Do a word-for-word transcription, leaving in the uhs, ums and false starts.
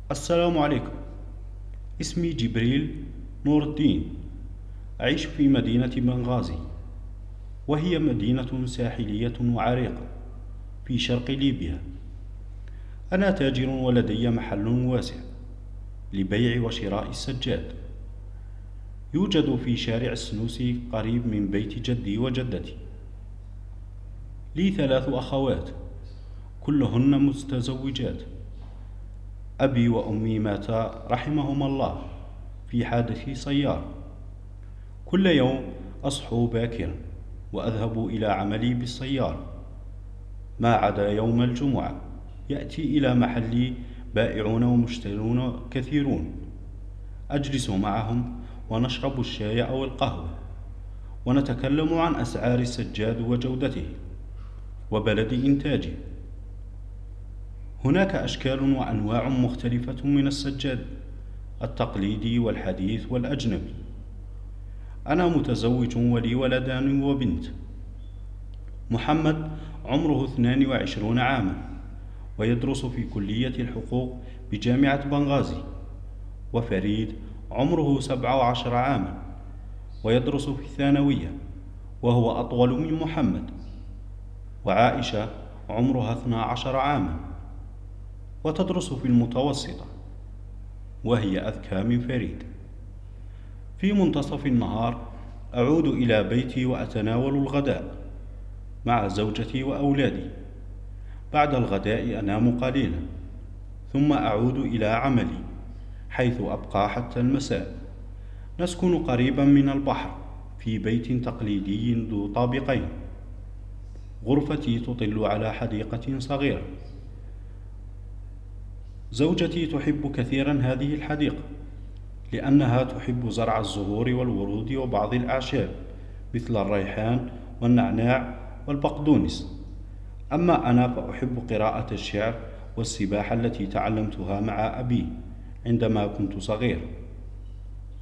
السلام عليكم. اسمي جبريل نور الدين. أعيش في مدينة بنغازي، وهي مدينة ساحلية وعريقة في شرق ليبيا. أنا تاجر ولدي محل واسع لبيع وشراء السجاد، يوجد في شارع السنوسي قريب من بيت جدي وجدتي. لي ثلاث أخوات كلهن متزوجات. أبي وأمي ماتا رحمهما الله في حادث سيارة. كل يوم أصحو باكرا وأذهب إلى عملي بالسيارة، ما عدا يوم الجمعة يأتي إلى محلي بائعون ومشترون كثيرون. أجلس معهم ونشرب الشاي أو القهوة، ونتكلم عن أسعار السجاد وجودته وبلد إنتاجه. هناك أشكال وأنواع مختلفة من السجاد، التقليدي والحديث والأجنبي. أنا متزوج ولي ولدان وبنت. محمد عمره اثنان وعشرون عاما، ويدرس في كلية الحقوق بجامعة بنغازي. وفريد عمره سبع وعشر عاما، ويدرس في الثانوية، وهو أطول من محمد. وعائشة عمرها اثنا عشر عاما، وتدرس في المتوسطة، وهي أذكى من فريد. في منتصف النهار أعود إلى بيتي وأتناول الغداء مع زوجتي وأولادي. بعد الغداء أنام قليلا، ثم أعود إلى عملي حيث أبقى حتى المساء. نسكن قريبا من البحر في بيت تقليدي ذو طابقين. غرفتي تطل على حديقة صغيرة. زوجتي تحب كثيرا هذه الحديقة، لأنها تحب زرع الزهور والورود وبعض الأعشاب مثل الريحان والنعناع والبقدونس. أما أنا فأحب قراءة الشعر والسباحة التي تعلمتها مع أبي عندما كنت صغير.